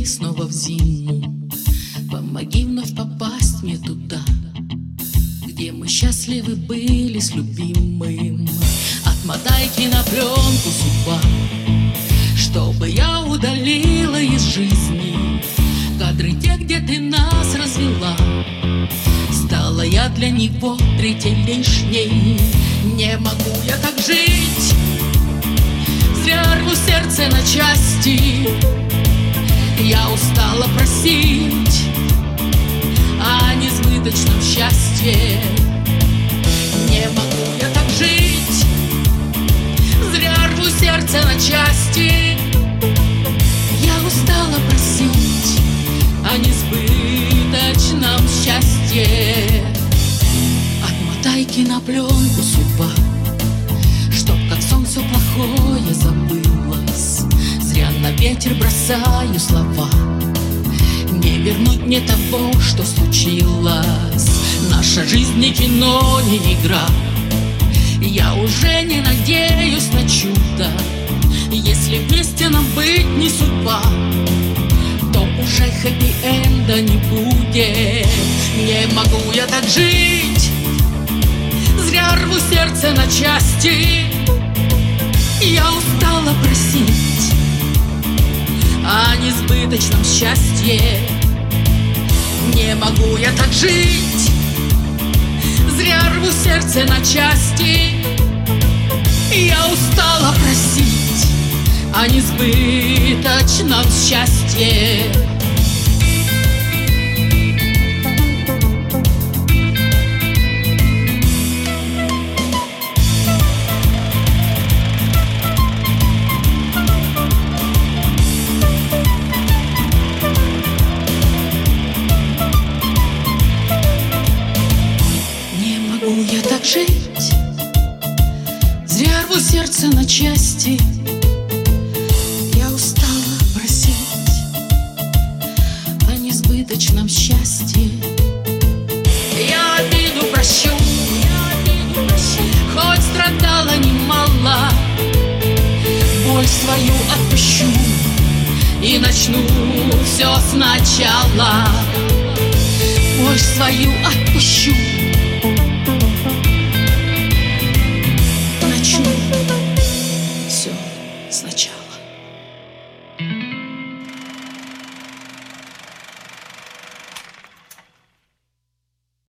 весны снова в зиму. Помоги вновь попасть мне туда, где мы счастливы были с любимым. Отмотай кинопленку, судьба, чтобы я удалила из жизни кадры те, где ты нас развела. Стала я для него третьей лишней. Не могу я так жить, зря рву сердце на части. Я устала просить о несбыточном счастье. Не могу я так жить, зря рву сердце на части. Я устала просить о несбыточном счастье. Отмотай кинопленку, судьба, чтоб как сон все плохое забылось. Зря на ветер бросаю слова, не вернуть мне того, что случилось. Наша жизнь не кино, не игра. Я уже не надеюсь на чудо. Если вместе нам быть не судьба, то уже хэппи-энда не будет. Не могу я так жить, зря рву сердце на части. Я устала просить о несбыточном счастье. Не могу я так жить, зря рву сердце на части. Я устала просить о несбыточном счастье. Я так жить, зря рву сердце на части. Я устала просить о несбыточном счастье. Я обиду прощу, хоть страдала немало. Боль свою отпущу и начну все сначала. Боль свою отпущу